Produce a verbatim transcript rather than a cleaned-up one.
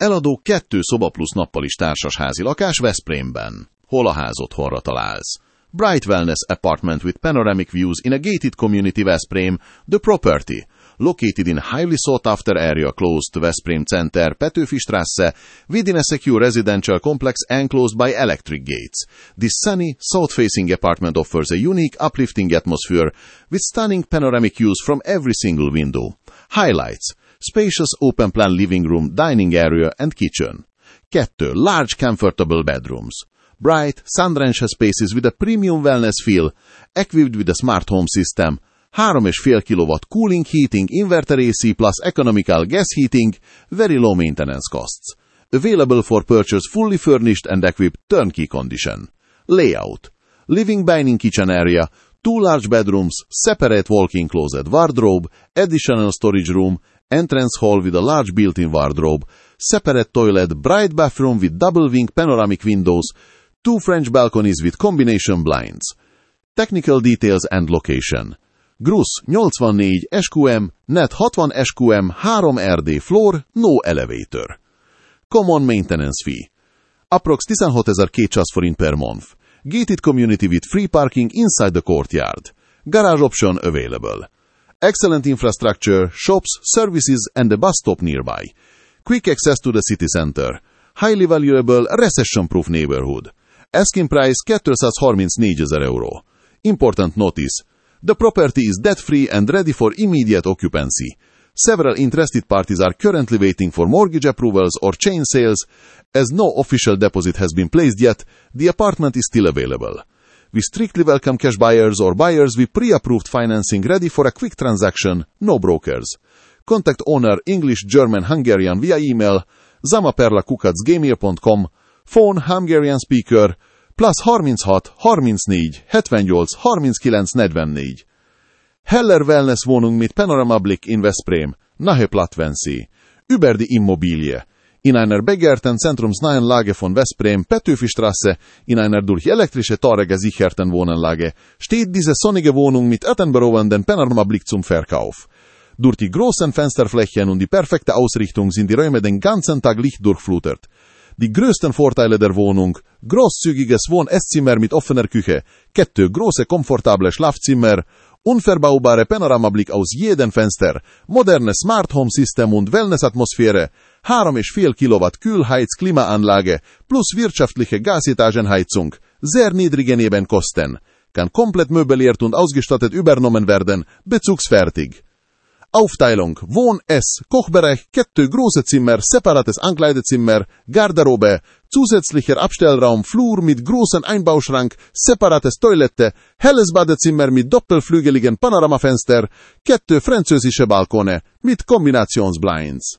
Eladó kettő szoba plusz nappal is társasházi lakás Veszprémben. Hol a ház otthonra találsz? Bright Wellness Apartment with panoramic views in a gated community Veszprém, the property. Located in highly sought-after area close to Veszprém Center, Petőfistrasse, within a secure residential complex enclosed by electric gates. This sunny, south-facing apartment offers a unique, uplifting atmosphere with stunning panoramic views from every single window. Highlights: spacious open-plan living room, dining area and kitchen. Two large, comfortable bedrooms. Bright, sun-drenched spaces with a premium wellness feel, equipped with a smart home system, three point five kilowatt cooling heating, inverter A C plus economical gas heating, very low maintenance costs. Available for purchase fully furnished and equipped turnkey condition. Layout: living dining kitchen area, two large bedrooms, separate walk-in closet wardrobe, additional storage room, entrance hall with a large built-in wardrobe, separate toilet, bright bathroom with double wing panoramic windows, two French balconies with combination blinds. Technical details and location. Grusz nyolcvannégy S Q M, net hatvan S Q M, három R D floor, no elevator. Common maintenance fee. Approx tizenhatezer-kétszáz forint per month. Gated community with free parking inside the courtyard. Garage option available. Excellent infrastructure, shops, services and a bus stop nearby. Quick access to the city center. Highly valuable, recession-proof neighborhood. Asking price kétszázharmincnégyezer euró. Important notice: the property is debt-free and ready for immediate occupancy. Several interested parties are currently waiting for mortgage approvals or chain sales. As no official deposit has been placed yet, the apartment is still available. We strictly welcome cash buyers or buyers with pre-approved financing ready for a quick transaction, no brokers. Contact owner English, German, Hungarian via email zamaperla kukac gmail pont com, phone Hungarian speaker, plusz harminchat harmincnégy hetvennyolc harminckilenc negyvennégy. Heller Wellness Wohnung mit Panoramablick in Veszprém, nahe Plattvensi. Über die Immobilie. In einer begehrten zentrumsnahen Lage von Veszprém, Petőfistrasse, in einer durch elektrische Tore gesicherten Wohnanlage, steht diese sonnige Wohnung mit atemberaubenden Panoramablick zum Verkauf. Durch die großen Fensterflächen und die perfekte Ausrichtung sind die Räume den ganzen Tag lichtdurchflutet. Die größten Vorteile der Wohnung: großzügiges Wohn-Esszimmer mit offener Küche, kettő große komfortable Schlafzimmer, unverbaubare Panoramablick aus jedem Fenster, moderne Smart Home System und Wellness-Atmosphäre, drei Komma fünf Kilowatt Kühlheiz-Klimaanlage plus wirtschaftliche Gasetagenheizung, sehr niedrige Nebenkosten, kann komplett möbliert und ausgestattet übernommen werden, bezugsfertig. Aufteilung: Wohn-, Ess-, Kochbereich, kettő große Zimmer, separates Ankleidezimmer, Garderobe, zusätzlicher Abstellraum, Flur mit großem Einbauschrank, separates Toilette, helles Badezimmer mit doppelflügeligen Panoramafenster, kettő französische Balkone mit Kombinationsblinds.